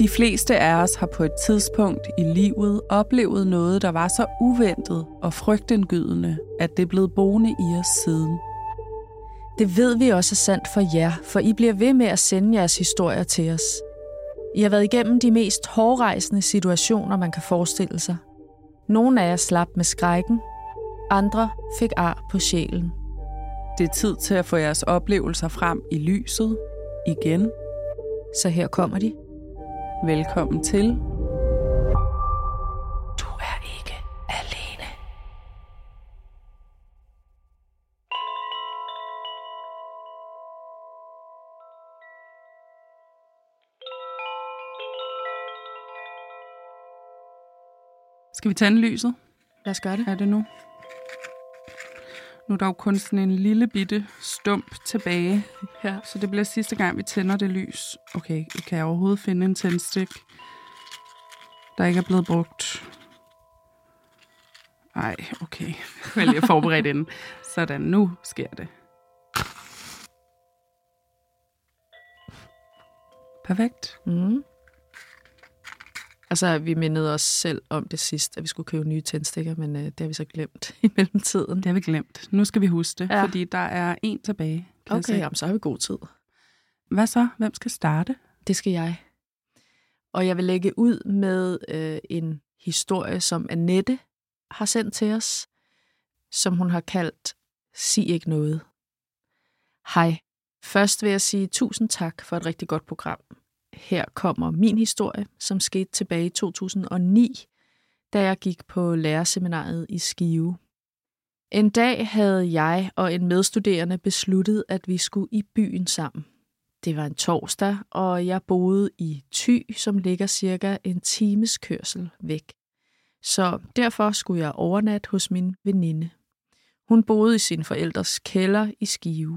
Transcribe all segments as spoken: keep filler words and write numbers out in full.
De fleste af os har på et tidspunkt i livet oplevet noget, der var så uventet og frygtindgydende, at det er blevet boende i os siden. Det ved vi også er sandt for jer, for I bliver ved med at sende jeres historier til os. I har været igennem de mest hårrejsende situationer, man kan forestille sig. Nogle af jer slap med skrækken, andre fik ar på sjælen. Det er tid til at få jeres oplevelser frem i lyset igen. Så her kommer de. Velkommen til. Du er ikke alene. Skal vi tænde lyset? Lad os gøre det. Er det nu? Nu er der jo kun sådan en lille bitte stump tilbage. Ja. Så det bliver sidste gang, vi tænder det lys. Okay, kan jeg overhovedet finde en tændstik, der ikke er blevet brugt? Ej, okay. Jeg vil lige forberede den. Sådan, nu sker det. Perfekt. Mm. Altså, vi mindede os selv om det sidst, at vi skulle købe nye tændstikker, men øh, det har vi så glemt i mellemtiden. Det har vi glemt. Nu skal vi huske det, ja. Fordi der er en tilbage. Okay, jamen, så har vi god tid. Hvad så? Hvem skal starte? Det skal jeg. Og jeg vil lægge ud med øh, en historie, som Annette har sendt til os, som hun har kaldt Sig ikke noget. Hej. Først vil jeg sige tusind tak for et rigtig godt program. Her kommer min historie, som skete tilbage i to tusind og ni, da jeg gik på lærerseminariet i Skive. En dag havde jeg og en medstuderende besluttet, at vi skulle i byen sammen. Det var en torsdag, og jeg boede i Thy, som ligger cirka en times kørsel væk. Så derfor skulle jeg overnatte hos min veninde. Hun boede i sin forældres kælder i Skive.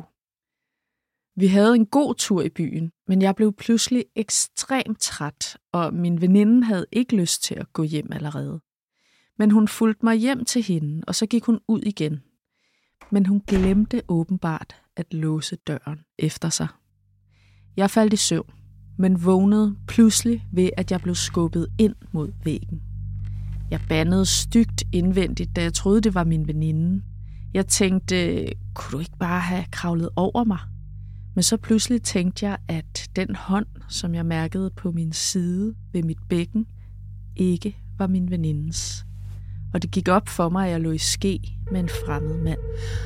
Vi havde en god tur i byen, men jeg blev pludselig ekstremt træt, og min veninde havde ikke lyst til at gå hjem allerede. Men hun fulgte mig hjem til hende, og så gik hun ud igen. Men hun glemte åbenbart at låse døren efter sig. Jeg faldt i søvn, men vågnede pludselig ved, at jeg blev skubbet ind mod væggen. Jeg bandede stygt indvendigt, da jeg troede, det var min veninde. Jeg tænkte, kunne du ikke bare have kravlet over mig? Men så pludselig tænkte jeg, at den hånd, som jeg mærkede på min side ved mit bækken, ikke var min venindes. Og det gik op for mig, at jeg lå i ske med en fremmed mand.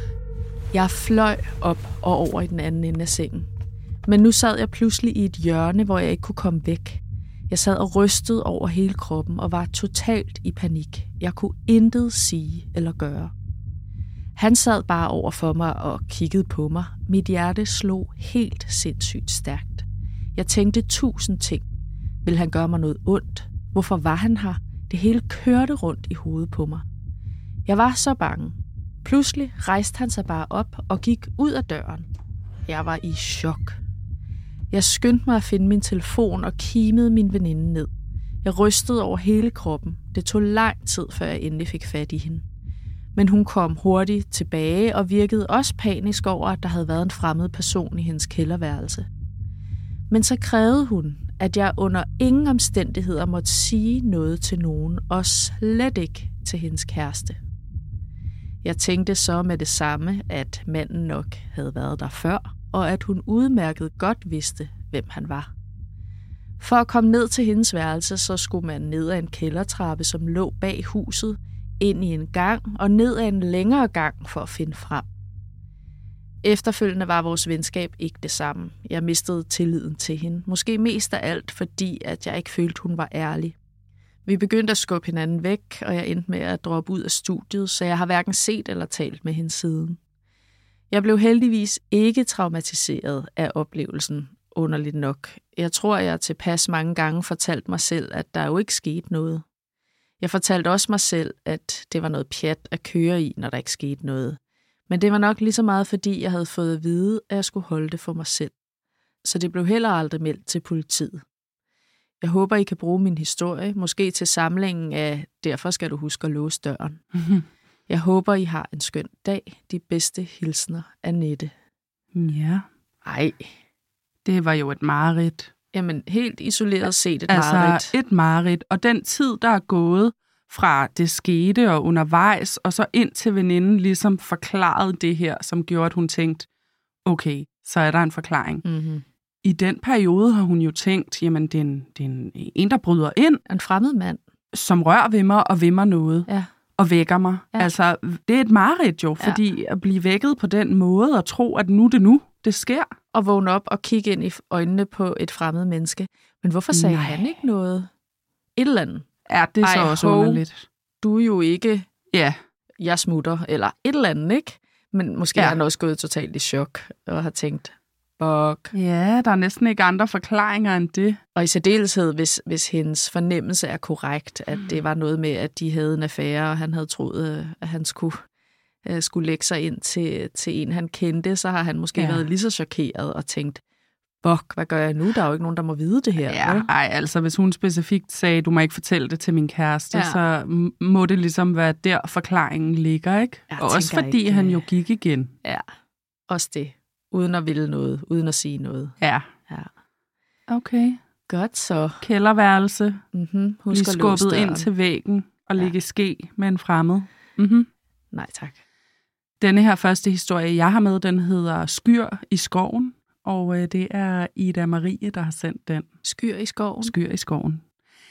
Jeg fløj op og over i den anden ende af sengen. Men nu sad jeg pludselig i et hjørne, hvor jeg ikke kunne komme væk. Jeg sad og rystede over hele kroppen og var totalt i panik. Jeg kunne intet sige eller gøre. Han sad bare over for mig og kiggede på mig. Mit hjerte slog helt sindssygt stærkt. Jeg tænkte tusind ting. Ville han gøre mig noget ondt? Hvorfor var han her? Det hele kørte rundt i hovedet på mig. Jeg var så bange. Pludselig rejste han sig bare op og gik ud af døren. Jeg var i chok. Jeg skyndte mig at finde min telefon og kimede min veninde ned. Jeg rystede over hele kroppen. Det tog lang tid, før jeg endelig fik fat i hende. Men hun kom hurtigt tilbage og virkede også panisk over, at der havde været en fremmed person i hendes kælderværelse. Men så krævede hun, at jeg under ingen omstændigheder måtte sige noget til nogen, og slet ikke til hendes kæreste. Jeg tænkte så med det samme, at manden nok havde været der før, og at hun udmærket godt vidste, hvem han var. For at komme ned til hendes værelse, så skulle man ned ad en kældertrappe, som lå bag huset, ind i en gang og ned ad en længere gang for at finde frem. Efterfølgende var vores venskab ikke det samme. Jeg mistede tilliden til hende. Måske mest af alt, fordi at jeg ikke følte, hun var ærlig. Vi begyndte at skubbe hinanden væk, og jeg endte med at droppe ud af studiet, så jeg har hverken set eller talt med hende siden. Jeg blev heldigvis ikke traumatiseret af oplevelsen, underligt nok. Jeg tror, jeg tilpas mange gange fortalte mig selv, at der jo ikke skete noget. Jeg fortalte også mig selv, at det var noget pjat at køre i, når der ikke skete noget. Men det var nok lige så meget, fordi jeg havde fået at vide, at jeg skulle holde det for mig selv. Så det blev heller aldrig meldt til politiet. Jeg håber, I kan bruge min historie, måske til samlingen af Derfor skal du huske at låse døren. Mm-hmm. Jeg håber, I har en skøn dag. De bedste hilsner, Annette. Ja. Ej. Det var jo et mareridt. Jamen, helt isoleret set et altså, mareridt. et mareridt. Og den tid, der er gået fra det skete og undervejs, og så ind til veninden ligesom forklarede det her, som gjorde, at hun tænkte, okay, så er der en forklaring. Mm-hmm. I den periode har hun jo tænkt, jamen, det er en, det er en, en der bryder ind. En fremmed mand. Som rører ved mig og ved mig noget. Ja. Og vækker mig. Ja. Altså, det er et mareridt jo, ja. fordi at blive vækket på den måde og tro, at nu det nu, det sker. Og vågne op og kigge ind i øjnene på et fremmed menneske. Men hvorfor sagde Nej. han ikke noget? Et eller andet. Ja, det er så Ej, også ho, underligt. Du er jo ikke, ja. jeg smutter, eller et eller andet, ikke? Men måske ja. er han også gået totalt i chok og har tænkt, fuck. Ja, der er næsten ikke andre forklaringer end det. Og i særdeleshed, hvis, hvis hendes fornemmelse er korrekt, at det var noget med, at de havde en affære, og han havde troet, at han skulle, uh, skulle lægge sig ind til, til en, han kendte, så har han måske ja. været lige så chokeret og tænkt, fuck, hvad gør jeg nu? Der er jo ikke nogen, der må vide det her. Ja, ej, altså hvis hun specifikt sagde, du må ikke fortælle det til min kæreste, ja. så må det ligesom være der, forklaringen ligger, ikke? Jeg og også fordi ikke, han jo gik igen. Ja, også det. Uden at ville noget, uden at sige noget. Ja. ja. Okay. Godt så. Kælderværelse. Mm-hmm. Husk at skubbet ind til væggen og ja. ligge ske med en fremmed. Mm-hmm. Nej, tak. Denne her første historie, jeg har med, den hedder Skyr i skoven. Og øh, det er Ida Marie, der har sendt den. Skyr i skoven? Skyr i skoven.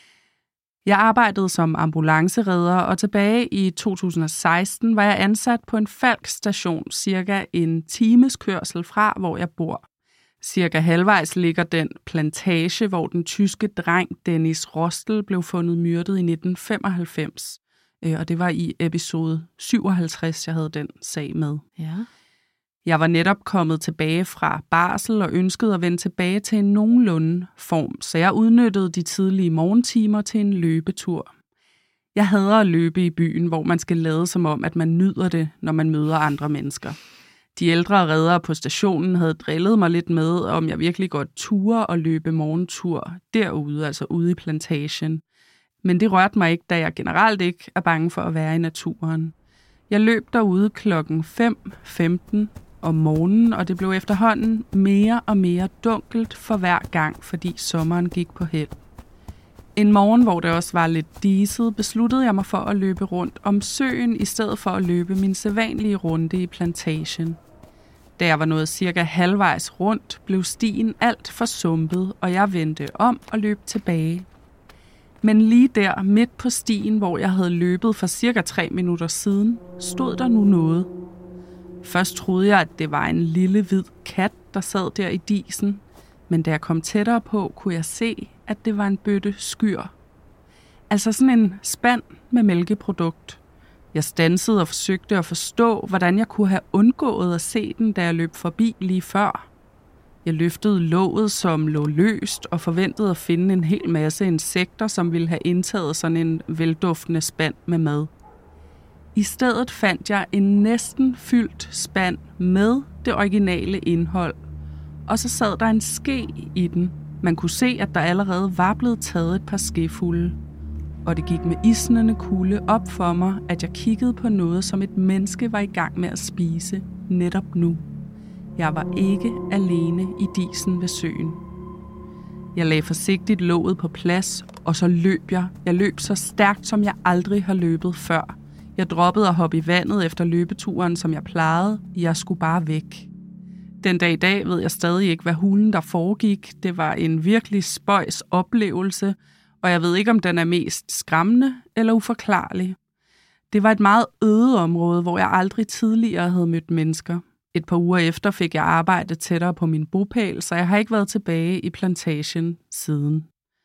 Jeg arbejdede som ambulanceredder, og tilbage i to tusind og seksten var jeg ansat på en Falck-station, cirka en times kørsel fra, hvor jeg bor. Cirka halvvejs ligger den plantage, hvor den tyske dreng Dennis Rostel blev fundet myrdet i nitten femoghalvfems. Og det var i episode syvoghalvtreds, jeg havde den sag med. Ja. Jeg var netop kommet tilbage fra barsel og ønskede at vende tilbage til en nogenlunde form, så jeg udnyttede de tidlige morgentimer til en løbetur. Jeg hader at løbe i byen, hvor man skal lade som om, at man nyder det, når man møder andre mennesker. De ældre reddere på stationen havde drillet mig lidt med, om jeg virkelig godt turde og løbe morgentur derude, altså ude i plantagen. Men det rørte mig ikke, da jeg generelt ikke er bange for at være i naturen. Jeg løb derude klokken fem femten om morgenen, og det blev efterhånden mere og mere dunkelt for hver gang, fordi sommeren gik på held. En morgen, hvor det også var lidt diset, besluttede jeg mig for at løbe rundt om søen, i stedet for at løbe min sædvanlige runde i plantagen. Da jeg var nået cirka halvvejs rundt, blev stien alt for sumpet, og jeg vendte om og løb tilbage. Men lige der, midt på stien, hvor jeg havde løbet for cirka tre minutter siden, stod der nu noget. Først troede jeg, at det var en lille hvid kat, der sad der i disen, men da jeg kom tættere på, kunne jeg se, at det var en bøtte skyr. Altså sådan en spand med mælkeprodukt. Jeg standsede og forsøgte at forstå, hvordan jeg kunne have undgået at se den, da jeg løb forbi lige før. Jeg løftede låget, som lå løst, og forventede at finde en hel masse insekter, som ville have indtaget sådan en velduftende spand med mad. I stedet fandt jeg en næsten fyldt spand med det originale indhold, og så sad der en ske i den. Man kunne se, at der allerede var blevet taget et par skefulde. Og det gik med isnende kulde op for mig, at jeg kiggede på noget, som et menneske var i gang med at spise netop nu. Jeg var ikke alene i disen ved søen. Jeg lagde forsigtigt låget på plads, og så løb jeg. Jeg løb så stærkt, som jeg aldrig har løbet før. Jeg droppede at hoppe i vandet efter løbeturen, som jeg plejede. Jeg skulle bare væk. Den dag i dag ved jeg stadig ikke, hvad hulen der foregik. Det var en virkelig spøjs oplevelse, og jeg ved ikke, om den er mest skræmmende eller uforklarlig. Det var et meget øde område, hvor jeg aldrig tidligere havde mødt mennesker. Et par uger efter fik jeg arbejde tættere på min bopæl, så jeg har ikke været tilbage i plantagen siden.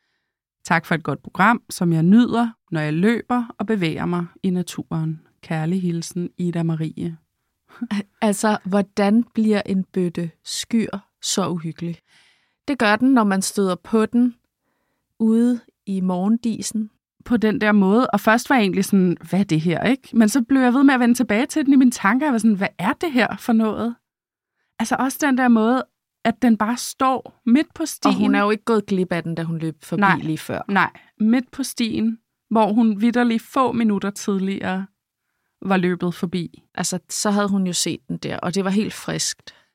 Tak for et godt program, som jeg nyder, når jeg løber og bevæger mig i naturen. Kærlig hilsen, Ida Marie. Altså, hvordan bliver en bøtte skyr så uhyggelig? Det gør den, når man støder på den ude i morgendisen. På den der måde, og først var jeg egentlig sådan, hvad er det her, ikke? Men så blev jeg ved med at vende tilbage til den i mine tanker, og jeg var sådan, hvad er det her for noget? Altså også den der måde, at den bare står midt på stien. Og hun er jo ikke gået glip af den, da hun løb forbi nej, lige før. Nej, midt på stien, hvor hun vitterlig få minutter tidligere var løbet forbi. Altså, så havde hun jo set den der, og det var helt friskt.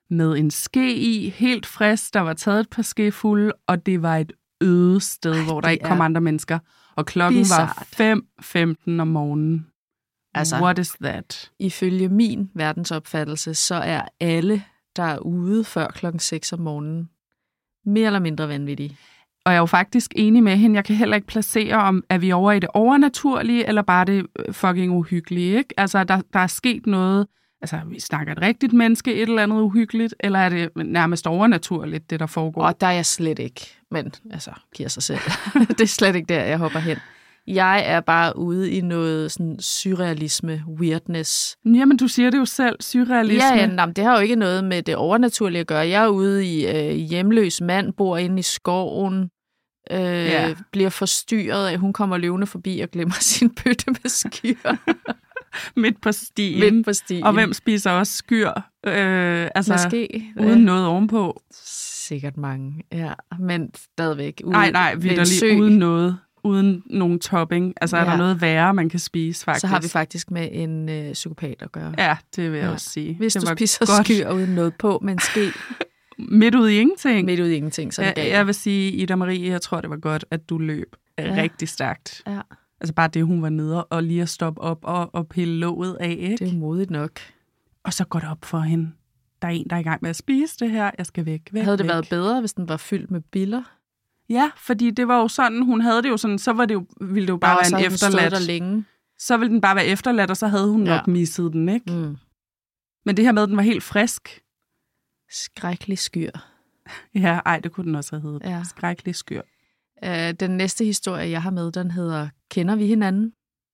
med en ske i, helt frisk, der var taget et par skefulde, og det var et øde sted, Ej, hvor der ikke kom andre mennesker. Og klokken bizarre. Var fem femten om morgenen. Altså, what is that? Ifølge min verdensopfattelse, så er alle, der er ude før klokken seks om morgenen, mere eller mindre vanvittige. Og jeg er jo faktisk enig med hende. Jeg kan heller ikke placere, om er vi over i det overnaturlige, eller bare det fucking uhyggelige, ikke? Altså, der, der er sket noget. Altså, vi snakker et rigtigt menneske, et eller andet uhyggeligt, eller er det nærmest overnaturligt, det der foregår? Og der er jeg slet ikke, men altså, giver sig selv. Det er slet ikke der, jeg hopper hen. Jeg er bare ude i noget sådan surrealisme, weirdness. Jamen, du siger det jo selv, surrealisme. Ja, ja nej, det har jo ikke noget med det overnaturlige at gøre. Jeg er ude i øh, hjemløs mand, bor inde i skoven, øh, ja. bliver forstyrret af, hun kommer løvende forbi og glemmer sin bøtte med skyr. Midt på stien. Midt på stien. Og hvem spiser også skyr? Øh, altså, Måske. Uden noget ovenpå. Sikkert mange, ja. Men stadigvæk. Ude, nej, nej, vitterligt uden noget. Uden nogen topping. Altså, ja. Er der noget værre, man kan spise, faktisk? Så har vi faktisk med en øh, psykopat at gøre. Ja, det vil jeg ja. også sige. Hvis det du spiser godt. Skyr uden noget på, men ske... Midt ud i ingenting. Midt ud i ingenting, så jeg, jeg vil sige, Ida Marie, jeg tror, det var godt, at du løb ja. rigtig stærkt. Ja. Altså bare det, hun var nede og lige at stoppe op og, og pille låget af, ikke? Det er modigt nok. Og så går det op for hende. Der er en, der er i gang med at spise det her. Jeg skal væk, væk, Havde det væk. været bedre, hvis den var fyldt med biller? Ja, fordi det var jo sådan, hun havde det jo sådan, så var det jo, ville det jo bare Nå, være en efterladt. Der længe. Så ville den bare være efterladt, og så havde hun ja. nok misset den, ikke? Mm. Men det her med, at den var helt frisk. Skrækkelig skyr. Ja, ej, det kunne den også have heddet. Ja. Skrækkelig skyr. Uh, den næste historie, jeg har med, den hedder Kender vi hinanden?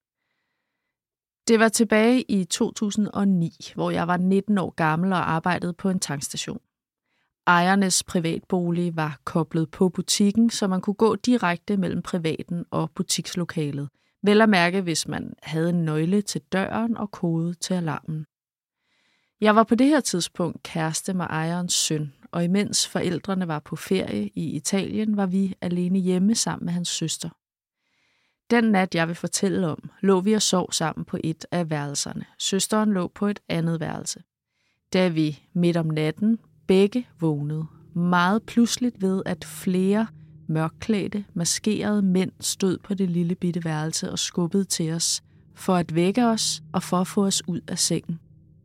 Det var tilbage i to tusind og ni, hvor jeg var nitten år gammel og arbejdede på en tankstation. Ejernes privatbolig var koblet på butikken, så man kunne gå direkte mellem privaten og butikslokalet. Vel at mærke, hvis man havde en nøgle til døren og kode til alarmen. Jeg var på det her tidspunkt kæreste med ejerens søn, og imens forældrene var på ferie i Italien, var vi alene hjemme sammen med hans søster. Den nat, jeg vil fortælle om, lå vi og sov sammen på et af værelserne. Søsteren lå på et andet værelse. Da vi midt om natten begge vågnede, meget pludseligt ved, at flere mørkklædte, maskerede mænd stod på det lille bitte værelse og skubbede til os, for at vække os og for at få os ud af sengen.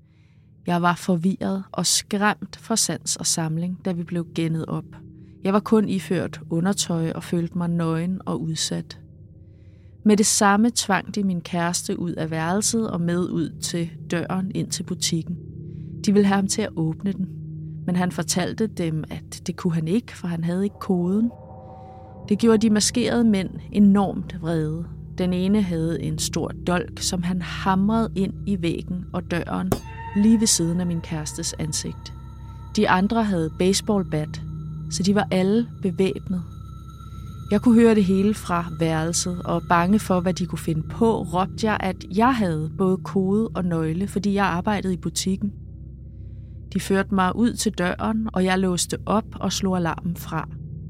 Jeg var forvirret og skræmt for sans og samling, da vi blev gennet op. Jeg var kun iført undertøj og følte mig nøgen og udsat. Med det samme tvang de min kæreste ud af værelset og med ud til døren ind til butikken. De ville have ham til at åbne den, men han fortalte dem, at det kunne han ikke, for han havde ikke koden. Det gjorde de maskerede mænd enormt vrede. Den ene havde en stor dolk, som han hamrede ind i væggen og døren, lige ved siden af min kærestes ansigt. De andre havde baseballbat, så de var alle bevæbnet. Jeg kunne høre det hele fra værelset, og bange for, hvad de kunne finde på, råbte jeg, at jeg havde både kode og nøgle, fordi jeg arbejdede i butikken. De førte mig ud til døren, og jeg låste op og slog alarmen fra.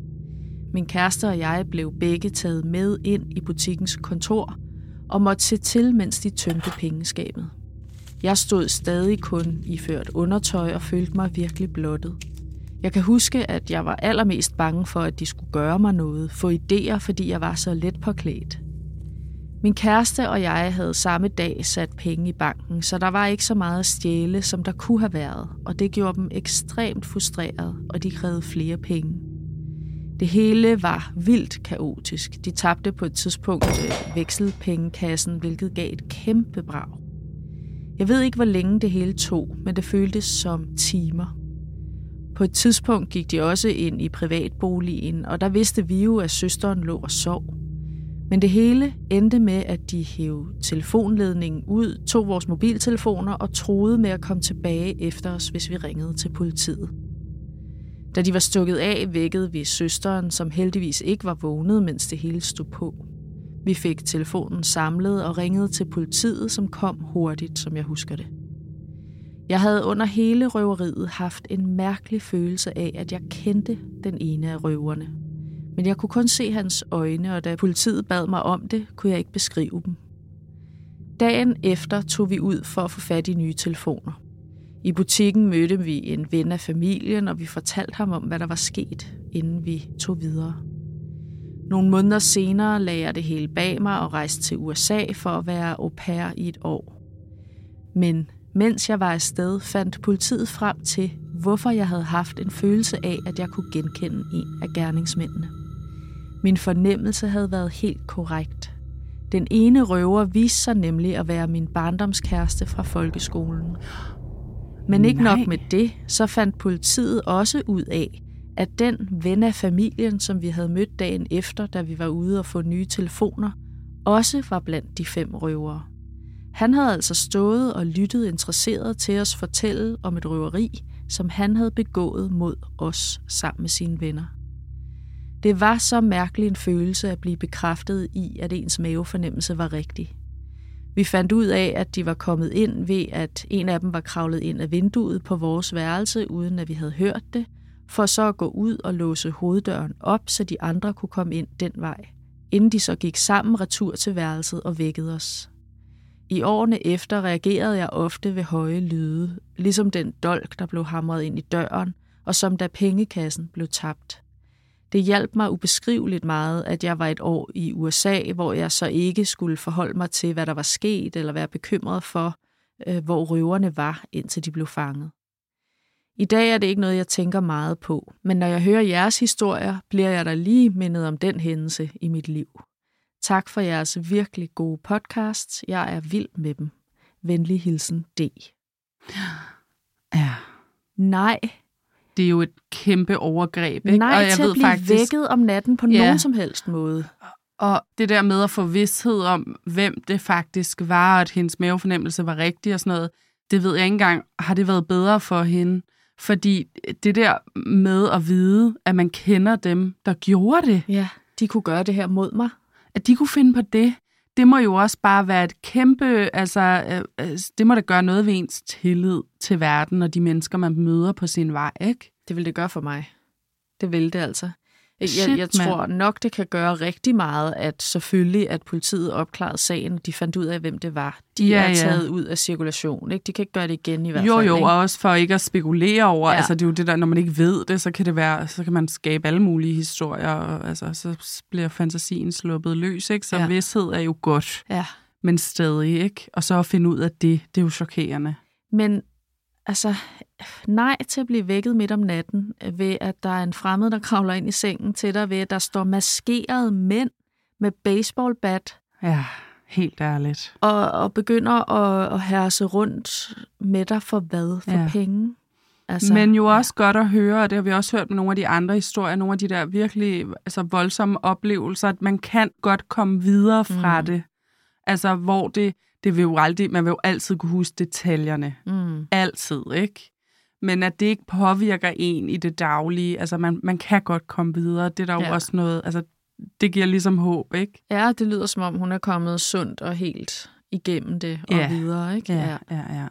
Min kæreste og jeg blev begge taget med ind i butikkens kontor og måtte se til, mens de tømte pengeskabet. Jeg stod stadig kun iført undertøj og følte mig virkelig blottet. Jeg kan huske, at jeg var allermest bange for, at de skulle gøre mig noget, få idéer, fordi jeg var så let påklædt. Min kæreste og jeg havde samme dag sat penge i banken, så der var ikke så meget at stjæle, som der kunne have været, og det gjorde dem ekstremt frustreret, og de krævede flere penge. Det hele var vildt kaotisk. De tabte på et tidspunkt vekselpengekassen, hvilket gav et kæmpe brag. Jeg ved ikke, hvor længe det hele tog, men det føltes som timer. På et tidspunkt gik de også ind i privatboligen, og der vidste vi jo, at søsteren lå og sov. Men det hele endte med, at de hævde telefonledningen ud, tog vores mobiltelefoner og troede med at komme tilbage efter os, hvis vi ringede til politiet. Da de var stukket af, vækkede vi søsteren, som heldigvis ikke var vågnet, mens det hele stod på. Vi fik telefonen samlet og ringede til politiet, som kom hurtigt, som jeg husker det. Jeg havde under hele røveriet haft en mærkelig følelse af, at jeg kendte den ene af røverne. Men jeg kunne kun se hans øjne, og da politiet bad mig om det, kunne jeg ikke beskrive dem. Dagen efter tog vi ud for at få fat i nye telefoner. I butikken mødte vi en ven af familien, og vi fortalte ham om, hvad der var sket, inden vi tog videre. Nogle måneder senere lagde jeg det hele bag mig og rejste til U S A for at være au pair i et år. Men mens jeg var afsted, fandt politiet frem til, hvorfor jeg havde haft en følelse af, at jeg kunne genkende en af gerningsmændene. Min fornemmelse havde været helt korrekt. Den ene røver viste sig nemlig at være min barndomskæreste fra folkeskolen. Men ikke Nej. nok med det, så fandt politiet også ud af, at den ven af familien, som vi havde mødt dagen efter, da vi var ude og få nye telefoner, også var blandt de fem røvere. Han havde altså stået og lyttet interesseret til os fortælle om et røveri, som han havde begået mod os sammen med sine venner. Det var så mærkelig en følelse at blive bekræftet i, at ens mavefornemmelse var rigtig. Vi fandt ud af, at de var kommet ind ved, at en af dem var kravlet ind af vinduet på vores værelse, uden at vi havde hørt det, for så at gå ud og låse hoveddøren op, så de andre kunne komme ind den vej, inden de så gik sammen retur til værelset og vækkede os. I årene efter reagerede jeg ofte ved høje lyde, ligesom den dolk, der blev hamret ind i døren, og som da pengekassen blev tabt. Det hjalp mig ubeskriveligt meget, at jeg var et år i U S A, hvor jeg så ikke skulle forholde mig til, hvad der var sket, eller være bekymret for, øh, hvor røverne var, indtil de blev fanget. I dag er det ikke noget, jeg tænker meget på, men når jeg hører jeres historier, bliver jeg da lige mindet om den hændelse i mit liv. Tak for jeres virkelig gode podcasts. Jeg er vild med dem. Venlig hilsen, D. Ja. Nej. Det er jo et kæmpe overgreb, ikke? Nej, og jeg til ved at blive faktisk, vækket om natten på Ja. nogen som helst måde. Og det der med at få vidsthed om, hvem det faktisk var, og at hendes mavefornemmelse var rigtig og sådan noget, det ved jeg ikke engang, har det været bedre for hende? Fordi det der med at vide, at man kender dem, der gjorde det, Ja, de kunne gøre det her mod mig. at de kunne finde på det, det må jo også bare være et kæmpe, altså øh, det må da gøre noget ved ens tillid til verden og de mennesker, man møder på sin vej, ikke? Det vil det gøre for mig. Det vil det altså. Jeg, Shit, jeg tror nok, det kan gøre rigtig meget, at selvfølgelig, at politiet opklarede sagen, de fandt ud af, hvem det var. De Ja, er ja. taget ud af cirkulation, ikke? De kan ikke gøre det igen i hvert Jo, fald. jo, ikke? og også for ikke at spekulere over, Ja. ja. altså det er jo det der, når man ikke ved det, så kan det være, så kan man skabe alle mulige historier, og altså så bliver fantasien sluppet løs, ikke? Så Ja. ja. Vidsthed er jo godt, Ja, men stadig, ikke? Og så at finde ud af det, det er jo chokerende. men altså, nej til at blive vækket midt om natten, ved at der er en fremmed, der kravler ind i sengen til dig, ved at der står maskerede mænd med baseballbat, Ja, helt ærligt. og, og begynder at, at herse rundt med dig for hvad? For Ja. penge? Altså, men jo også godt at høre, og det har vi også hørt med nogle af de andre historier, nogle af de der virkelig altså, voldsomme oplevelser, at man kan godt komme videre fra Mm. det. Altså, hvor det, det vil jo aldrig, man vil jo altid kunne huske detaljerne. Mm. Altid, ikke? Men at det ikke påvirker en i det daglige, altså man, man kan godt komme videre, det er der jo Ja. også noget, altså det giver ligesom håb, ikke? Ja, det lyder som om, hun er kommet sundt og helt igennem det og Ja. videre, ikke? Ja, ja, ja.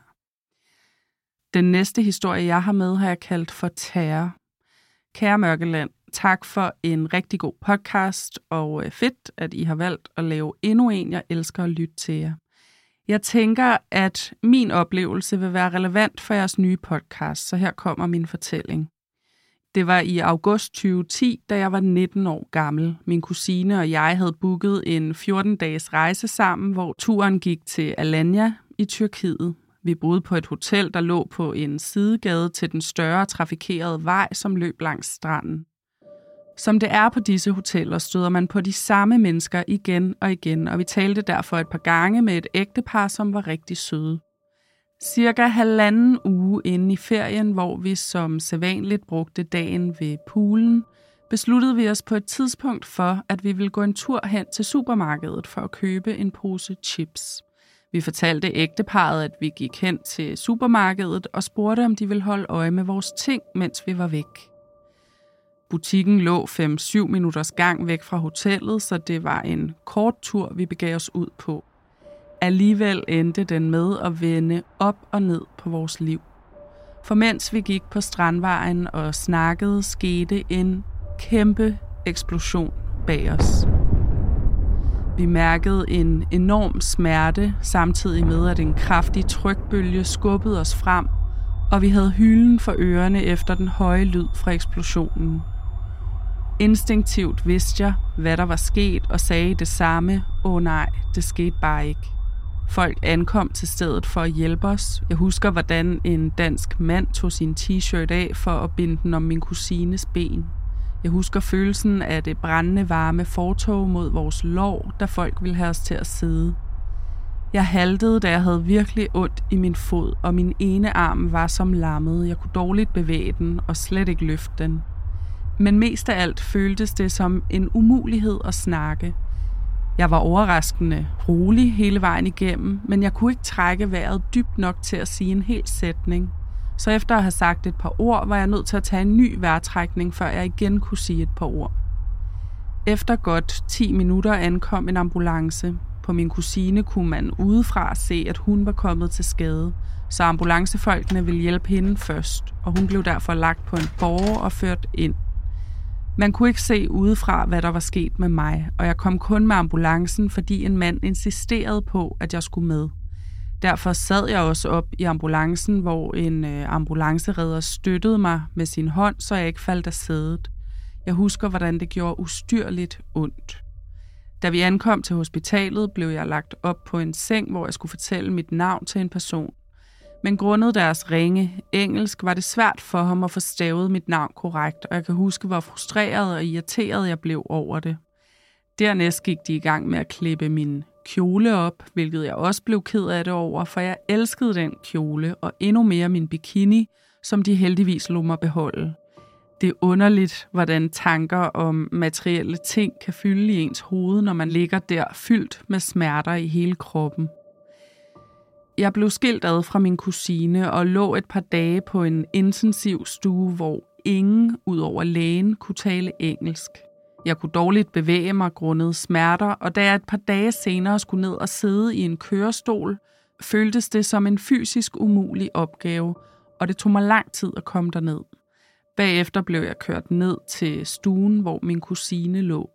Den næste historie, jeg har med, har jeg kaldt for terror. Kære Mørkeland, tak for en rigtig god podcast, og fedt, at I har valgt at lave endnu en. Jeg elsker at lytte til jer. Jeg tænker, at min oplevelse vil være relevant for jeres nye podcast, så her kommer min fortælling. Det var i august tyve ti, da jeg var nitten år gammel. Min kusine og jeg havde booket en fjorten-dages rejse sammen, hvor turen gik til Alanya i Tyrkiet. Vi boede på et hotel, der lå på en sidegade til den større trafikerede vej, som løb langs stranden. Som det er på disse hoteller, støder man på de samme mennesker igen og igen, og vi talte derfor et par gange med et ægtepar, som var rigtig søde. Cirka halvanden uge inde i ferien, hvor vi som sædvanligt brugte dagen ved poolen, besluttede vi os på et tidspunkt for, at vi ville gå en tur hen til supermarkedet for at købe en pose chips. Vi fortalte ægteparret, at vi gik hen til supermarkedet og spurgte, om de ville holde øje med vores ting, mens vi var væk. Butikken lå fem til syv minutters gang væk fra hotellet, så det var en kort tur, vi begav os ud på. Alligevel endte den med at vende op og ned på vores liv. For mens vi gik på Strandvejen og snakkede, skete en kæmpe eksplosion bag os. Vi mærkede en enorm smerte, samtidig med, at en kraftig trykbølge skubbede os frem, og vi havde hylden for ørerne efter den høje lyd fra eksplosionen. Instinktivt vidste jeg, hvad der var sket, og sagde det samme. Åh nej, det skete bare ikke. Folk ankom til stedet for at hjælpe os. Jeg husker, hvordan en dansk mand tog sin t-shirt af for at binde den om min kusines ben. Jeg husker følelsen af det brændende varme fortov mod vores lår, da folk ville have os til at sidde. Jeg haltede, da jeg havde virkelig ondt i min fod, og min ene arm var som lammet. Jeg kunne dårligt bevæge den og slet ikke løfte den. Men mest af alt føltes det som en umulighed at snakke. Jeg var overraskende rolig hele vejen igennem, men jeg kunne ikke trække vejret dybt nok til at sige en hel sætning. Så efter at have sagt et par ord, var jeg nødt til at tage en ny vejrtrækning, før jeg igen kunne sige et par ord. Efter godt ti minutter ankom en ambulance. På min kusine kunne man udefra se, at hun var kommet til skade, så ambulancefolkene ville hjælpe hende først, og hun blev derfor lagt på en båre og ført ind. Man kunne ikke se udefra, hvad der var sket med mig, og jeg kom kun med ambulancen, fordi en mand insisterede på, at jeg skulle med. Derfor sad jeg også op i ambulancen, hvor en ambulanceredder støttede mig med sin hånd, så jeg ikke faldt af sædet. Jeg husker, hvordan det gjorde ustyrligt ondt. Da vi ankom til hospitalet, blev jeg lagt op på en seng, hvor jeg skulle fortælle mit navn til en person. Men grundet deres ringe engelsk var det svært for ham at få stavet mit navn korrekt, og jeg kan huske, hvor frustreret og irriteret jeg blev over det. Dernæst gik de i gang med at klippe min kjole op, hvilket jeg også blev ked af det over, for jeg elskede den kjole, og endnu mere min bikini, som de heldigvis lod mig beholde. Det er underligt, hvordan tanker om materielle ting kan fylde i ens hoved, når man ligger der fyldt med smerter i hele kroppen. Jeg blev skilt ad fra min kusine og lå et par dage på en intensiv stue, hvor ingen udover lægen kunne tale engelsk. Jeg kunne dårligt bevæge mig grundet smerter, og da jeg et par dage senere skulle ned og sidde i en kørestol, føltes det som en fysisk umulig opgave, og det tog mig lang tid at komme derned. Bagefter blev jeg kørt ned til stuen, hvor min kusine lå.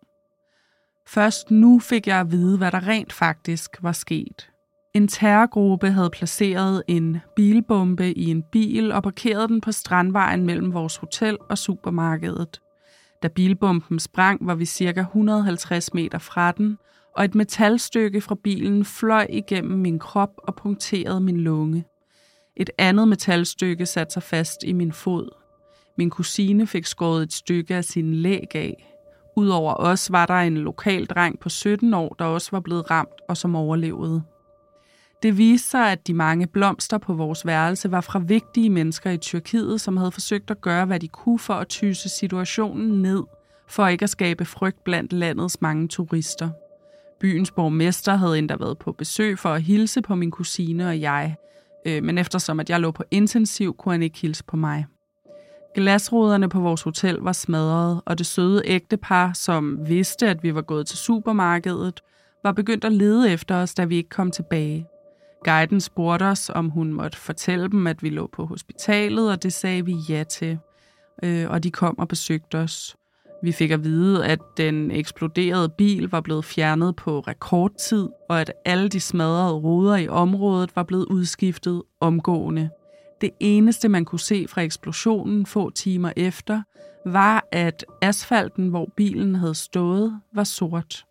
Først nu fik jeg at vide, hvad der rent faktisk var sket. En terrorgruppe havde placeret en bilbombe i en bil og parkeret den på Strandvejen mellem vores hotel og supermarkedet. Da bilbomben sprang, var vi ca. et hundrede og halvtreds meter fra den, og et metalstykke fra bilen fløj igennem min krop og punkterede min lunge. Et andet metalstykke satte sig fast i min fod. Min kusine fik skåret et stykke af sin læg af. Udover os var der en lokal dreng på sytten år, der også var blevet ramt og som overlevede. Det viste sig, at de mange blomster på vores værelse var fra vigtige mennesker i Tyrkiet, som havde forsøgt at gøre, hvad de kunne for at tyse situationen ned, for ikke at skabe frygt blandt landets mange turister. Byens borgmester havde endda været på besøg for at hilse på min kusine og jeg, men eftersom at jeg lå på intensiv, kunne han ikke hilse på mig. Glasruderne på vores hotel var smadret, og det søde ægtepar, som vidste, at vi var gået til supermarkedet, var begyndt at lede efter os, da vi ikke kom tilbage. Guiden spurgte os, om hun måtte fortælle dem, at vi lå på hospitalet, og det sagde vi ja til, og de kom og besøgte os. Vi fik at vide, at den eksploderede bil var blevet fjernet på rekordtid, og at alle de smadrede ruder i området var blevet udskiftet omgående. Det eneste, man kunne se fra eksplosionen få timer efter, var, at asfalten, hvor bilen havde stået, var sort.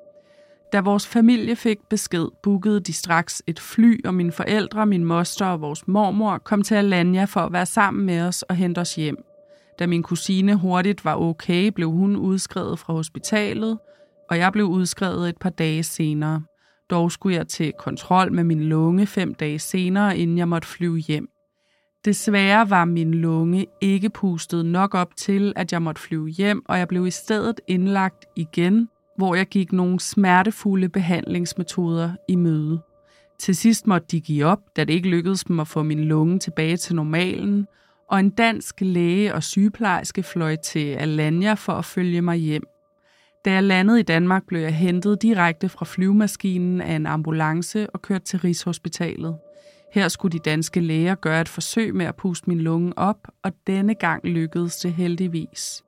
Da vores familie fik besked, bookede de straks et fly, og mine forældre, min moster og vores mormor kom til Alanya for at være sammen med os og hente os hjem. Da min kusine hurtigt var okay, blev hun udskrevet fra hospitalet, og jeg blev udskrevet et par dage senere. Dog skulle jeg til kontrol med min lunge fem dage senere, inden jeg måtte flyve hjem. Desværre var min lunge ikke pustet nok op til, at jeg måtte flyve hjem, og jeg blev i stedet indlagt igen, hvor jeg gik nogle smertefulde behandlingsmetoder i møde. Til sidst måtte de give op, da det ikke lykkedes dem at få min lunge tilbage til normalen, og en dansk læge og sygeplejerske fløj til Alanya for at følge mig hjem. Da jeg landede i Danmark, blev jeg hentet direkte fra flyvemaskinen af en ambulance og kørt til Rigshospitalet. Her skulle de danske læger gøre et forsøg med at puste min lunge op, og denne gang lykkedes det heldigvis.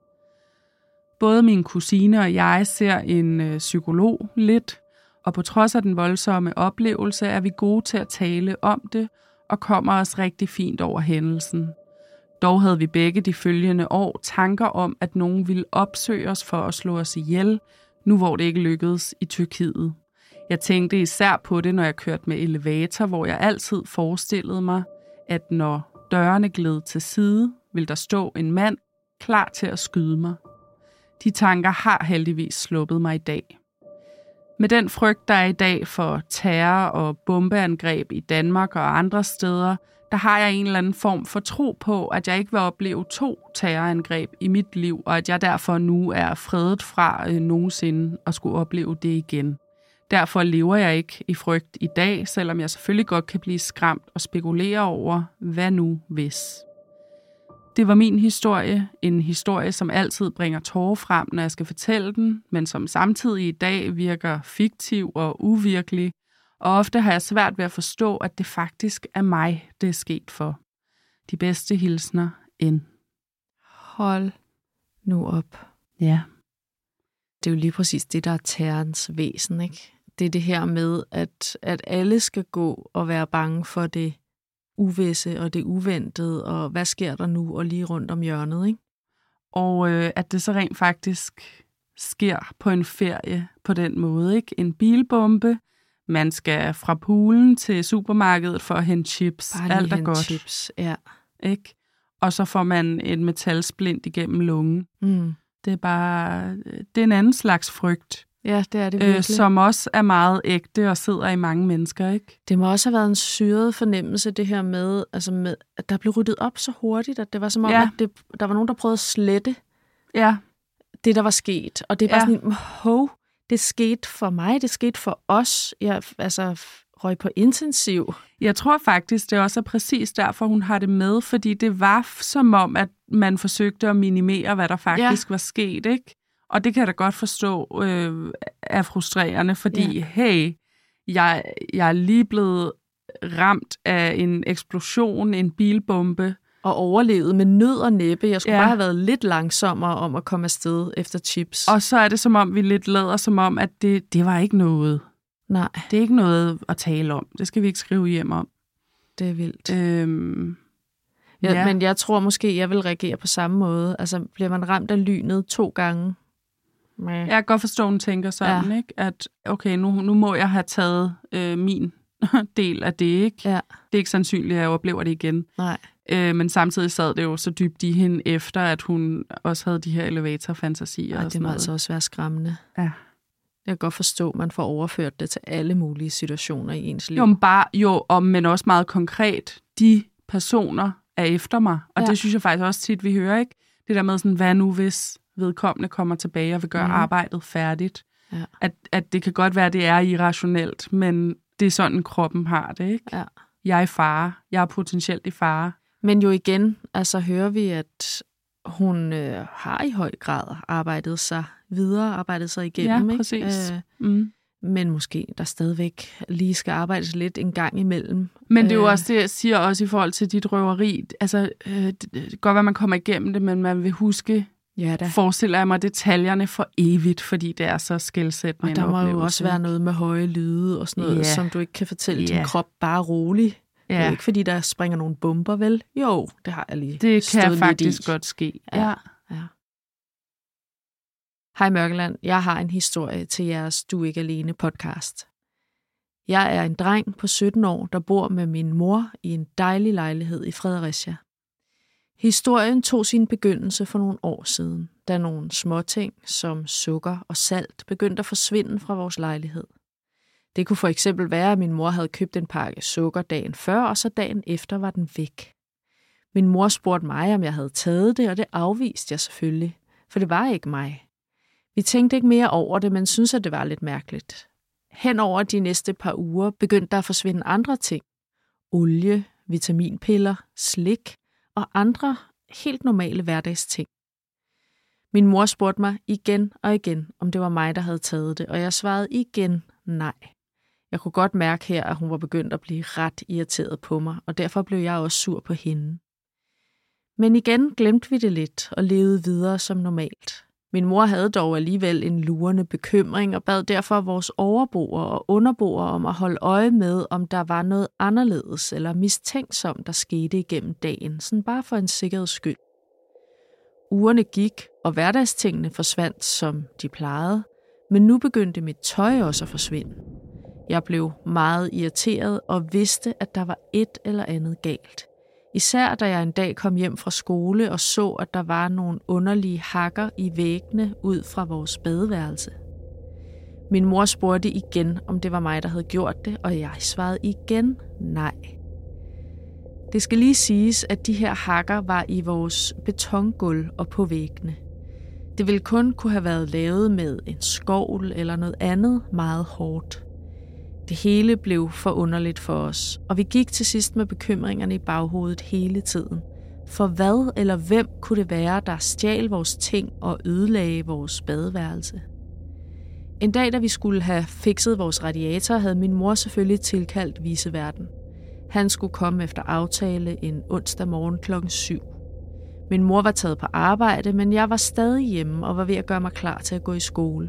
Både min kusine og jeg ser en øh, psykolog lidt, og på trods af den voldsomme oplevelse er vi gode til at tale om det, og kommer os rigtig fint over hændelsen. Dog havde vi begge de følgende år tanker om, at nogen ville opsøge os for at slå os ihjel, nu hvor det ikke lykkedes i Tyrkiet. Jeg tænkte især på det, når jeg kørte med elevator, hvor jeg altid forestillede mig, at når dørene gled til side, ville der stå en mand klar til at skyde mig. De tanker har heldigvis sluppet mig i dag. Med den frygt, der er i dag for terror og bombeangreb i Danmark og andre steder, der har jeg en eller anden form for tro på, at jeg ikke vil opleve to terrorangreb i mit liv, og at jeg derfor nu er fredet fra øh, nogensinde at skulle opleve det igen. Derfor lever jeg ikke i frygt i dag, selvom jeg selvfølgelig godt kan blive skræmt og spekulere over, hvad nu hvis. Det var min historie, en historie, som altid bringer tårer frem, når jeg skal fortælle den, men som samtidig i dag virker fiktiv og uvirkelig, og ofte har jeg svært ved at forstå, at det faktisk er mig, det er sket for. De bedste hilsner, N. Hold nu op. Ja. Det er jo lige præcis det, der er terrorens væsen, ikke? Det er det her med, at, at alle skal gå og være bange for det uvisse og det uventede, og hvad sker der nu, og lige rundt om hjørnet, ikke? Og øh, at det så rent faktisk sker på en ferie på den måde, ikke? En bilbombe, man skal fra poolen til supermarkedet for at hente chips. Bare lige alt er hente godt. chips, ja. Ikke? Og så får man en metalsplint igennem lungen. Mm. Det er bare, det er en anden slags frygt. Ja, det er det virkelig. Øh, som også er meget ægte og sidder i mange mennesker, ikke? Det må også have været en syret fornemmelse, det her med, altså med at der blev ryddet op så hurtigt, at det var som om, ja. at det, der var nogen, der prøvede at slette ja. det, der var sket. Og det er bare ja. sådan, hov, det skete for mig, det skete for os. Jeg altså røg på intensiv. Jeg tror faktisk, det også er præcis derfor, hun har det med, fordi det var som om, at man forsøgte at minimere, hvad der faktisk ja. var sket, ikke? Og det kan jeg da godt forstå øh, er frustrerende, fordi ja. hey, jeg, jeg er lige blevet ramt af en eksplosion, en bilbombe. Og overlevet med nød og næppe. Jeg skulle ja. bare have været lidt langsommere om at komme afsted efter chips. Og så er det som om, vi lidt lader som om, at det, det var ikke noget. Nej. Det er ikke noget at tale om. Det skal vi ikke skrive hjem om. Det er vildt. Øhm, ja, ja. Men jeg tror måske, jeg vil reagere på samme måde. Altså, bliver man ramt af lynet to gange? Med... Jeg kan godt forstå, at hun tænker sådan, ja. ikke? At okay, nu, nu må jeg have taget øh, min del af det, ikke? Ja. Det er ikke sandsynligt, at jeg oplever det igen. Nej. Øh, men samtidig sad det jo så dybt i hende, efter at hun også havde de her elevatorfantasier. Ej, og det må altså også være skræmmende. Ja. Jeg kan godt forstå, at man får overført det til alle mulige situationer i ens liv. Jo, men, bare, jo og, men også meget konkret. De personer er efter mig. Og ja. det synes jeg faktisk også tit, vi hører, ikke? Det der med sådan, hvad nu hvis vedkommende kommer tilbage og vil gøre mm. arbejdet færdigt. Ja. At, at det kan godt være, at det er irrationelt, men det er sådan, kroppen har det, ikke? Ja. Jeg er i fare. Jeg er potentielt i fare. Men jo igen, altså hører vi, at hun øh, har i høj grad arbejdet sig videre, arbejdet sig igennem. Ja, præcis. Ikke? Øh, mm. Men måske der stadigvæk lige skal arbejdes lidt en gang imellem. Men det er jo også det, jeg siger også i forhold til dit røveri. Altså, øh, det, det kan godt være, man kommer igennem det, men man vil huske, ja, da. forestiller jeg mig detaljerne for evigt, fordi det er så skelsættende. Og der må jo også være noget med høje lyde og sådan noget, yeah. som du ikke kan fortælle yeah. din krop bare rolig. Ja. Det er ikke, fordi der springer nogle bomber, vel? Jo, det har jeg lige Det kan faktisk godt ske. Ja. ja. ja. Hej Mørkeland, jeg har en historie til jeres Du er ikke alene podcast. Jeg er en dreng på sytten år, der bor med min mor i en dejlig lejlighed i Fredericia. Historien tog sin begyndelse for nogle år siden, da nogle småting som sukker og salt begyndte at forsvinde fra vores lejlighed. Det kunne for eksempel være, at min mor havde købt en pakke sukker dagen før, og så dagen efter var den væk. Min mor spurgte mig, om jeg havde taget det, og det afviste jeg selvfølgelig, for det var ikke mig. Vi tænkte ikke mere over det, men syntes, at det var lidt mærkeligt. Hen over de næste par uger begyndte der at forsvinde andre ting. Olie, vitaminpiller, slik og andre helt normale hverdagsting. Min mor spurgte mig igen og igen, om det var mig, der havde taget det, og jeg svarede igen nej. Jeg kunne godt mærke her, at hun var begyndt at blive ret irriteret på mig, og derfor blev jeg også sur på hende. Men igen glemte vi det lidt og levede videre som normalt. Min mor havde dog alligevel en lurende bekymring og bad derfor vores overboer og underboer om at holde øje med, om der var noget anderledes eller mistænksomt, der skete igennem dagen, sådan bare for en sikkerheds skyld. Ugerne gik, og hverdagstingene forsvandt, som de plejede, men nu begyndte mit tøj også at forsvinde. Jeg blev meget irriteret og vidste, at der var et eller andet galt. Især da jeg en dag kom hjem fra skole og så, at der var nogle underlige hakker i væggene ud fra vores badeværelse. Min mor spurgte igen, om det var mig, der havde gjort det, og jeg svarede igen nej. Det skal lige siges, at de her hakker var i vores betongulv og på væggene. Det ville kun kunne have været lavet med en skovl eller noget andet meget hårdt. Det hele blev for underligt for os, og vi gik til sidst med bekymringerne i baghovedet hele tiden. For hvad eller hvem kunne det være, der stjal vores ting og ødelagde vores badeværelse? En dag, da vi skulle have fikset vores radiator, havde min mor selvfølgelig tilkaldt viceværten. Han skulle komme efter aftale en onsdag morgen klokken syv. Min mor var taget på arbejde, men jeg var stadig hjemme og var ved at gøre mig klar til at gå i skole.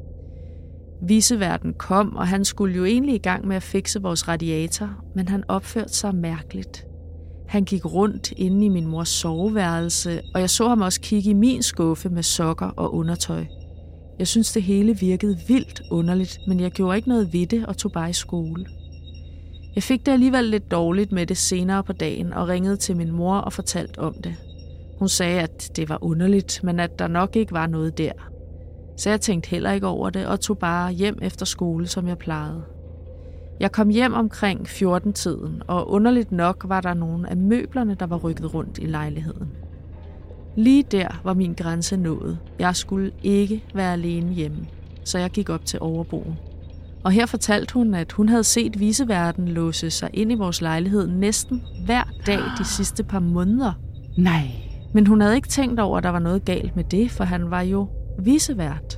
Viceværten kom, og han skulle jo egentlig i gang med at fikse vores radiator, men han opførte sig mærkeligt. Han gik rundt inde i min mors soveværelse, og jeg så ham også kigge i min skuffe med sokker og undertøj. Jeg synes, det hele virkede vildt underligt, men jeg gjorde ikke noget ved det og tog bare i skole. Jeg fik det alligevel lidt dårligt med det senere på dagen og ringede til min mor og fortalte om det. Hun sagde, at det var underligt, men at der nok ikke var noget der. Så jeg tænkte heller ikke over det og tog bare hjem efter skole, som jeg plejede. Jeg kom hjem omkring fjorten-tiden, og underligt nok var der nogle af møblerne, der var rykket rundt i lejligheden. Lige der var min grænse nået. Jeg skulle ikke være alene hjemme, så jeg gik op til overboen. Og her fortalte hun, at hun havde set viceværten låse sig ind i vores lejlighed næsten hver dag de sidste par måneder. Nej. Men hun havde ikke tænkt over, at der var noget galt med det, for han var jo vicevært.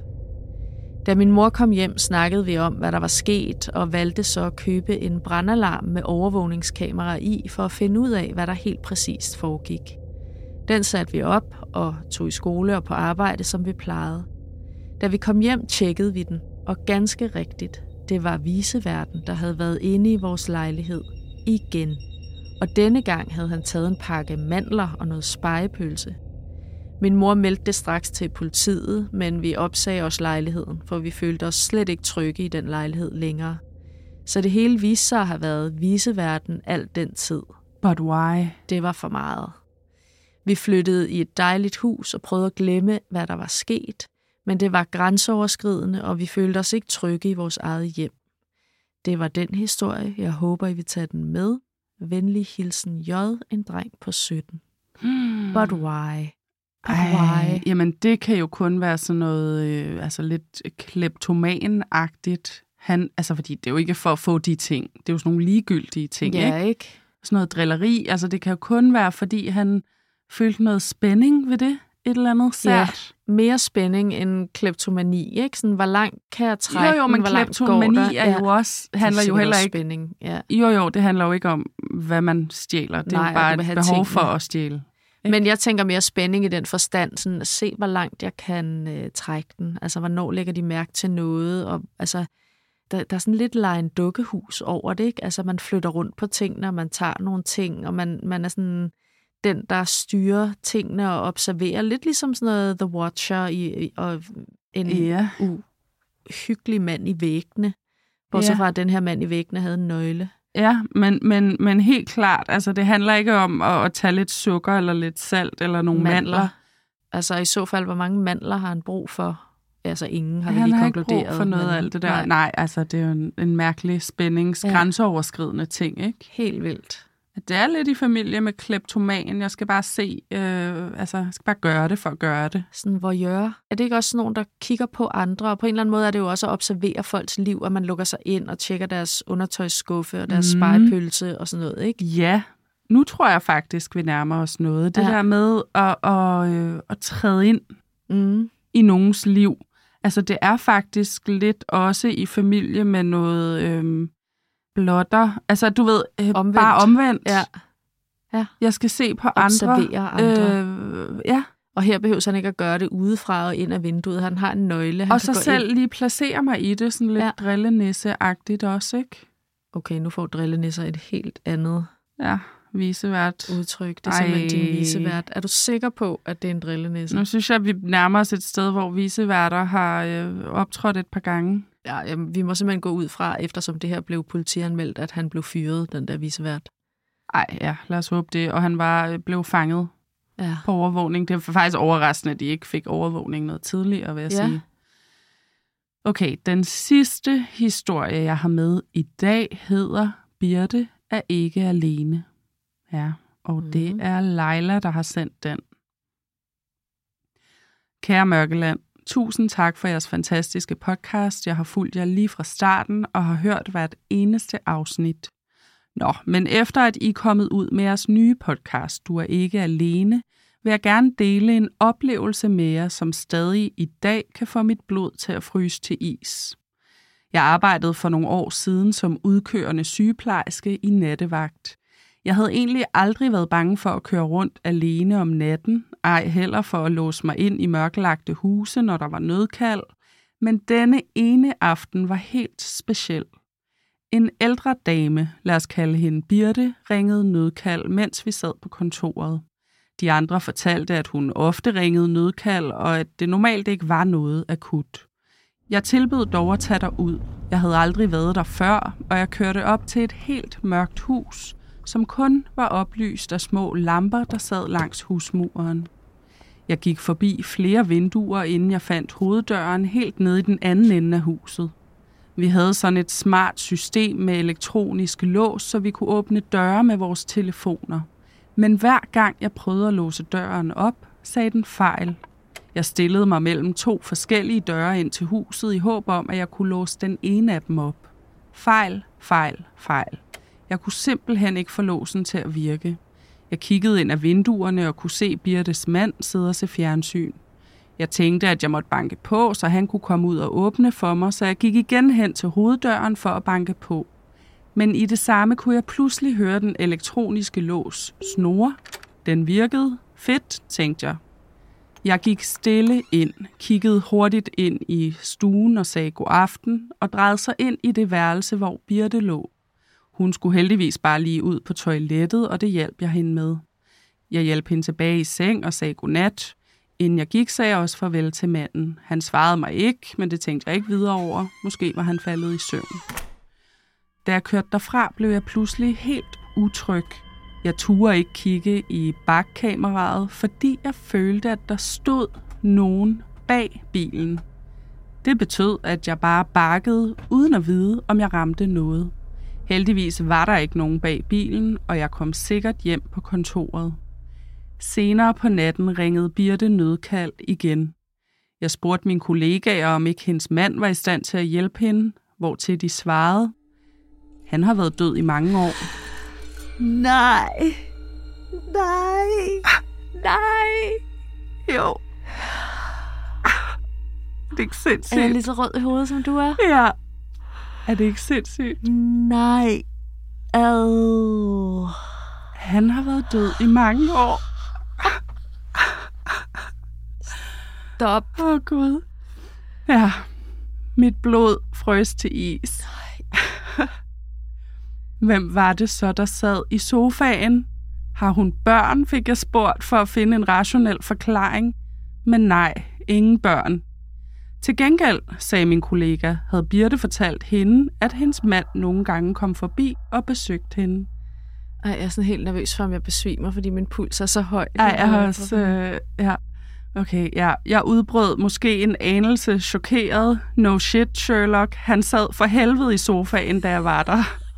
Da min mor kom hjem, snakkede vi om, hvad der var sket, og valgte så at købe en brandalarm med overvågningskamera i, for at finde ud af, hvad der helt præcist foregik. Den satte vi op og tog i skole og på arbejde, som vi plejede. Da vi kom hjem, tjekkede vi den, og ganske rigtigt, det var viceværten, der havde været inde i vores lejlighed igen. Og denne gang havde han taget en pakke mandler og noget spegepølse. Min mor meldte det straks til politiet, men vi opsagde os lejligheden, for vi følte os slet ikke trygge i den lejlighed længere. Så det hele viste sig at have været viceværten al den tid. But why? Det var for meget. Vi flyttede i et dejligt hus og prøvede at glemme, hvad der var sket, men det var grænseoverskridende, og vi følte os ikke trygge i vores eget hjem. Det var den historie. Jeg håber, I vil tage den med. Venlig hilsen J, en dreng på sytten. Hmm. But why? But Ej, why? Jamen, det kan jo kun være sådan noget øh, altså lidt kleptoman-agtigt. Han, altså, fordi det er jo ikke for at få de ting. Det er jo sådan nogle ligegyldige ting, ja, ikke? ikke? Sådan noget drilleri. Altså, det kan jo kun være, fordi han følte noget spænding ved det. Et eller andet sært. Ja, mere spænding end kleptomani, ikke? Sådan, hvor langt kan jeg trække Jo, jo, men den, kleptomani er jo også, handler jo heller ikke... Spænding, ja. Jo, jo, det handler jo ikke om, hvad man stjæler. Det Nej, er jo bare et behov tingene. for at stjæle. Men jeg tænker mere spænding i den forstand, sådan at se, hvor langt jeg kan øh, trække den. Altså, hvornår lægger de mærke til noget? Og, altså, der, der er sådan lidt lege en dukkehus over det, ikke? Altså, man flytter rundt på tingene, og man tager nogle ting, og man, man er sådan den, der styrer tingene og observerer. Lidt ligesom sådan noget The Watcher i, og en ja. uhyggelig mand i væggene. Bortset ja. fra, at den her mand i væggene havde en nøgle. Ja, men, men, men helt klart, altså det handler ikke om at, at tage lidt sukker eller lidt salt eller nogle mandler. mandler. Altså i så fald, hvor mange mandler har han brug for? Altså ingen har vi han lige har konkluderet. Ikke brug for noget af alt det der. Nej, nej altså det er jo en, en mærkelig spændings, ja. grænseoverskridende ting, ikke? Helt vildt. Det er lidt i familie med kleptoman. Jeg skal bare se, øh, altså jeg skal bare gøre det for at gøre det. Sådan voyeur. Er det ikke også sådan nogen, der kigger på andre? Og på en eller anden måde er det jo også at observere folks liv, at man lukker sig ind og tjekker deres undertøjsskuffe og deres mm. spegepølse og sådan noget, ikke? Ja, nu tror jeg faktisk, vi nærmer os noget. Det ja. der med at, at, øh, at træde ind mm. i nogens liv. Altså det er faktisk lidt også i familie med noget... Øh, blotter. Altså, du ved, øh, omvendt. bare omvendt. Ja. Ja. Jeg skal se på Observere andre. andre. Øh, ja. Og her behøver han ikke at gøre det udefra og ind af vinduet. Han har en nøgle. Han og så selv ind. lige placere mig i det, sådan lidt ja. drillenisse-agtigt også, ikke? Okay, nu får drillenisser et helt andet ja, visevært. udtryk. Det er Ej. simpelthen din visevært. Er du sikker på, at det er en drillenisse? Nu synes jeg, at vi nærmer os et sted, hvor viseværter har øh, optrådt et par gange. Ja, jamen, vi må simpelthen gå ud fra, eftersom det her blev politianmeldt, at han blev fyret, den der visevært. Ej, ja, lad os håbe det. Og han var blev fanget ja. på overvågning. Det er faktisk overraskende, at de ikke fik overvågning noget tidligere, vil jeg ja. sige. Okay, den sidste historie, jeg har med i dag, hedder Birte er ikke alene. Ja, og mm. det er Leila, der har sendt den. Kære Mørkeland, tusind tak for jeres fantastiske podcast. Jeg har fulgt jer lige fra starten og har hørt hvert eneste afsnit. Nå, men efter at I er kommet ud med jeres nye podcast, Du er ikke alene, vil jeg gerne dele en oplevelse med jer, som stadig i dag kan få mit blod til at fryse til is. Jeg arbejdede for nogle år siden som udkørende sygeplejerske i nattevagt. Jeg havde egentlig aldrig været bange for at køre rundt alene om natten, ej heller for at låse mig ind i mørkelagte huse, når der var nødkald, men denne ene aften var helt speciel. En ældre dame, lad os kalde hende Birte, ringede nødkald, mens vi sad på kontoret. De andre fortalte, at hun ofte ringede nødkald, og at det normalt ikke var noget akut. Jeg tilbød dog at tage derud. Jeg havde aldrig været der før, og jeg kørte op til et helt mørkt hus, som kun var oplyst af små lamper, der sad langs husmuren. Jeg gik forbi flere vinduer, inden jeg fandt hoveddøren helt nede i den anden ende af huset. Vi havde sådan et smart system med elektronisk lås, så vi kunne åbne døre med vores telefoner. Men hver gang jeg prøvede at låse døren op, sagde den fejl. Jeg stillede mig mellem to forskellige døre ind til huset i håb om, at jeg kunne låse den ene af dem op. Fejl, fejl, fejl. Jeg kunne simpelthen ikke få låsen til at virke. Jeg kiggede ind af vinduerne og kunne se Birtes mand sidde og se fjernsyn. Jeg tænkte, at jeg måtte banke på, så han kunne komme ud og åbne for mig, så jeg gik igen hen til hoveddøren for at banke på. Men i det samme kunne jeg pludselig høre den elektroniske lås snurre. Den virkede. Fedt, tænkte jeg. Jeg gik stille ind, kiggede hurtigt ind i stuen og sagde god aften, og drejede sig ind i det værelse, hvor Birte lå. Hun skulle heldigvis bare lige ud på toilettet, og det hjalp jeg hende med. Jeg hjalp hende tilbage i seng og sagde godnat. Inden jeg gik, sagde jeg også farvel til manden. Han svarede mig ikke, men det tænkte jeg ikke videre over. Måske var han faldet i søvn. Da jeg kørte derfra, blev jeg pludselig helt utryg. Jeg turde ikke kigge i bakkameraet, fordi jeg følte, at der stod nogen bag bilen. Det betød, at jeg bare bakkede, uden at vide, om jeg ramte noget. Heldigvis var der ikke nogen bag bilen, og jeg kom sikkert hjem på kontoret. Senere på natten ringede Birte nødkald igen. Jeg spurgte mine kollegaer, om ikke hendes mand var i stand til at hjælpe hende, hvortil de svarede: han har været død i mange år. Nej. Nej. Nej. Jo. Det er ikke sindssygt. Er jeg lige så rød i hovedet, som du er? Ja. Er det ikke sindssygt? Nej. Ad. Han har været død i mange år. Stop. Åh, oh, Gud. Ja. Mit blod frøs til is. Hvem var det så, der sad i sofaen? Har hun børn, fik jeg spurgt for at finde en rationel forklaring. Men nej, ingen børn. Til gengæld, sagde min kollega, havde Birte fortalt hende, at hendes mand nogle gange kom forbi og besøgte hende. Ej, jeg er sådan helt nervøs for, om jeg besvimer, fordi min puls er så høj. Ej, jeg har også... Øh, ja. Okay, ja. Jeg udbrød måske en anelse chokeret. No shit, Sherlock. Han sad for helvede i sofaen, da jeg var der.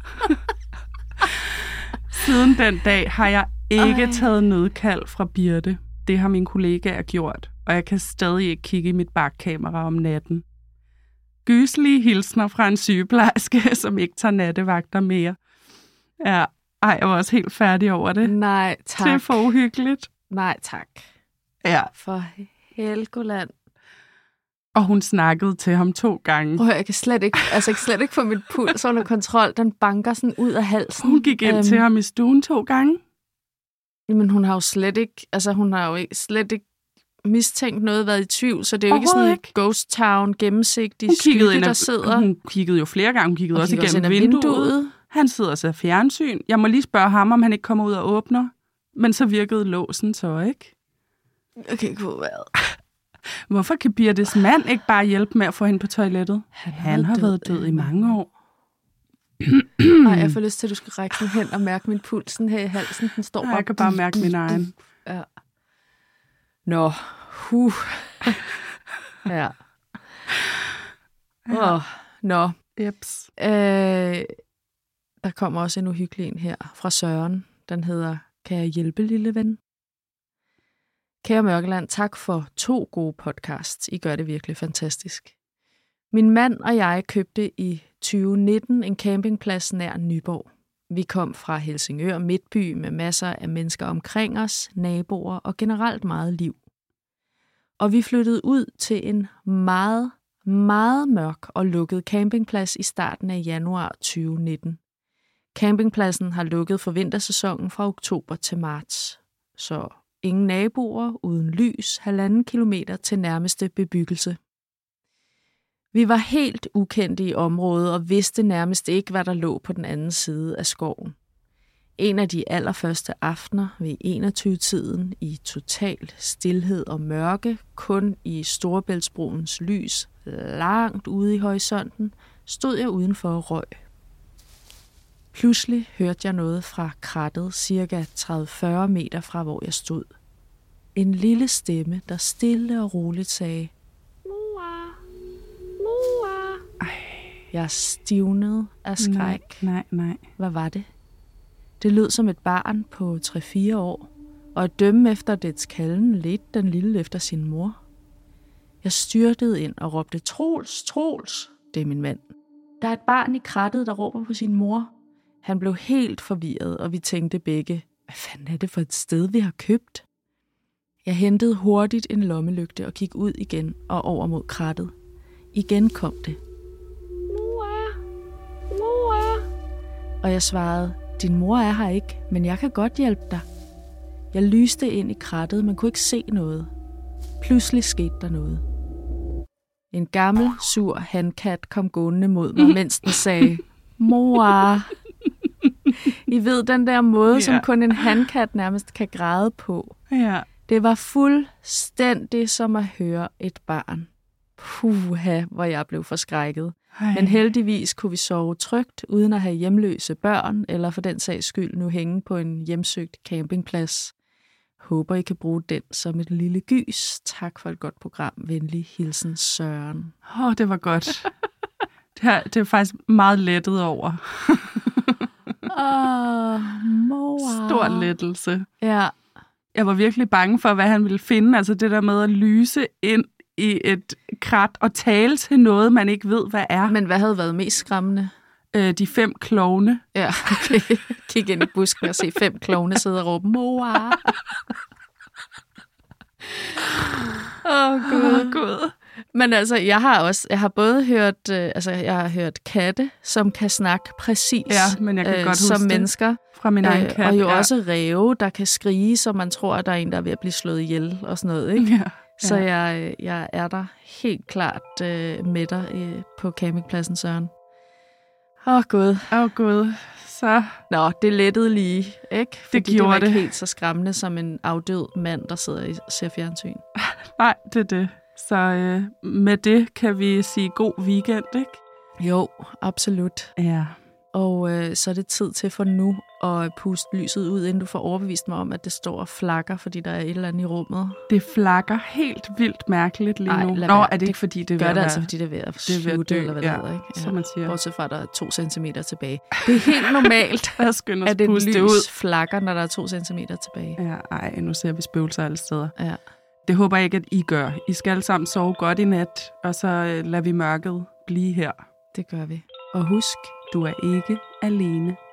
Siden den dag har jeg ikke Ej. taget nødkald fra Birte. Det har mine kollegaer gjort, og jeg kan stadig ikke kigge i mit bakkamera om natten. Gyselige hilsner fra en sygeplejerske, som ikke tager nattevagter mere. Ja, ej, jeg var også helt færdig over det. Nej, tak. Det er for uhyggeligt. Nej, tak. Ja. For Helgoland. Og hun snakkede til ham to gange. Prøv, jeg kan slet ikke, altså jeg kan slet ikke få mit puls under kontrol. Den banker sådan ud af halsen. Hun gik ind um, til ham i stuen to gange. Men hun har jo slet ikke, altså hun har jo ikke, slet ikke mistænkt noget, været i tvivl, så det er jo ikke sådan en ghost town, gennemsigtig skygge, der af, sidder. Hun kiggede jo flere gange, hun kiggede også igennem også vinduet. vinduet. Han sidder og ser fjernsyn. Jeg må lige spørge ham, om han ikke kommer ud og åbner. Men så virkede låsen så, ikke? Okay, cool. Hvorfor kan Birtes mand ikke bare hjælpe med at få hende på toilettet? Han, han har død, været død i mange år. Nej, jeg får lyst til, at du skal række sådan hen og mærke min pulsen her i halsen. Den står Ej, bare... jeg kan bare mærke min egen. Ja. Nå, huh. Ja. Åh, oh, nå. Jeps. Øh, der kommer også en uhyggelig en her fra Søren. Den hedder, kan jeg hjælpe, lille ven? Kære Mørkeland, tak for to gode podcasts. I gør det virkelig fantastisk. Min mand og jeg købte i tyve nitten en campingplads nær Nyborg. Vi kom fra Helsingør Midtby med masser af mennesker omkring os, naboer og generelt meget liv. Og vi flyttede ud til en meget, meget mørk og lukket campingplads i starten af januar tyve nitten. Campingpladsen har lukket for vintersæsonen fra oktober til marts. Så ingen naboer, uden lys, halvanden kilometer til nærmeste bebyggelse. Vi var helt ukendte i området og vidste nærmest ikke, hvad der lå på den anden side af skoven. En af de allerførste aftener ved enogtyve-tiden i total stilhed og mørke, kun i Storebæltsbroens lys, langt ude i horisonten, stod jeg udenfor og røg. Pludselig hørte jeg noget fra krattet cirka tredive til fyrre meter fra, hvor jeg stod. En lille stemme, der stille og roligt sagde, mor, mor. Ej. Jeg stivnede af skræk. Nej, nej, nej. Hvad var det? Det lød som et barn på tre til fire år, og at dømme efter dets kalden ledte den lille efter sin mor. Jeg styrtede ind og råbte, Troels, Troels, det er min mand. Der er et barn i krattet, der råber på sin mor. Han blev helt forvirret, og vi tænkte begge, hvad fanden er det for et sted, vi har købt? Jeg hentede hurtigt en lommelygte og gik ud igen og over mod krattet. Igen kom det. Mor, mor. Og jeg svarede, din mor er her ikke, men jeg kan godt hjælpe dig. Jeg lyste ind i krattet, men kunne ikke se noget. Pludselig skete der noget. En gammel, sur hankat kom gående mod mig, mens den sagde, mor. I ved, den der måde, ja. Som kun en hankat nærmest kan græde på. Ja. Det var fuldstændig som at høre et barn. Puha, hvor jeg blev forskrækket. Ej. Men heldigvis kunne vi sove trygt, uden at have hjemløse børn, eller for den sags skyld nu hænge på en hjemsøgt campingplads. Håber, I kan bruge den som et lille gys. Tak for et godt program. Venlig hilsen, Søren. Åh, oh, det var godt. det, er, det er faktisk meget lettet over. Åh, oh, mor. Stor lettelse. Ja. Jeg var virkelig bange for, hvad han ville finde. Altså det der med at lyse ind i et krat og tale til noget, man ikke ved, hvad er. Men hvad havde været mest skræmmende? Øh, de fem klovne. Ja, okay. Kig ind i busken og se fem klovne sidde og råbe, mor. Åh, oh, Gud. Oh, Gud. Men altså, jeg har også, jeg har både hørt, øh, altså jeg har hørt katte, som kan snakke præcis ja, men jeg kan øh, godt som huske mennesker. Fra min egen kat. Og jo ja. også ræve, der kan skrige, så man tror, at der er en, der er ved at blive slået ihjel og sådan noget, ikke? Ja. Ja. Så jeg, jeg er der helt klart øh, med dig øh, på campingpladsen, Søren. Åh, oh, Gud. Åh, oh, Gud. Så... Nå, det lettede lige, ikke? Fordi det gjorde det var ikke det. helt så skræmmende som en afdød mand, der sidder og ser fjernsyn. Nej, det er det. Så øh, med det kan vi sige god weekend, ikke? Jo, absolut. Ja. Og øh, så er det tid til for nu at puste lyset ud, inden du får overbevist mig om, at det står og flakker, fordi der er et eller andet i rummet. Det flakker helt vildt mærkeligt lige Ej, nu. Nå, være. er det, det ikke fordi, det er gør ved det at altså, være... fordi det er ved at det er ved at dø, eller hvad ja, det hedder, ikke? Ja. Som man siger. Bortset fra, at der er to centimeter tilbage. Det er helt normalt, at, at et puste lys ud. flakker, når der er to centimeter tilbage. Ja, ej, nu ser vi spøgelser alle steder. Ja. Det håber jeg ikke, at I gør. I skal alle sammen sove godt i nat, og så øh, lader vi mørket blive her. Det gør vi. Og husk, du er ikke alene.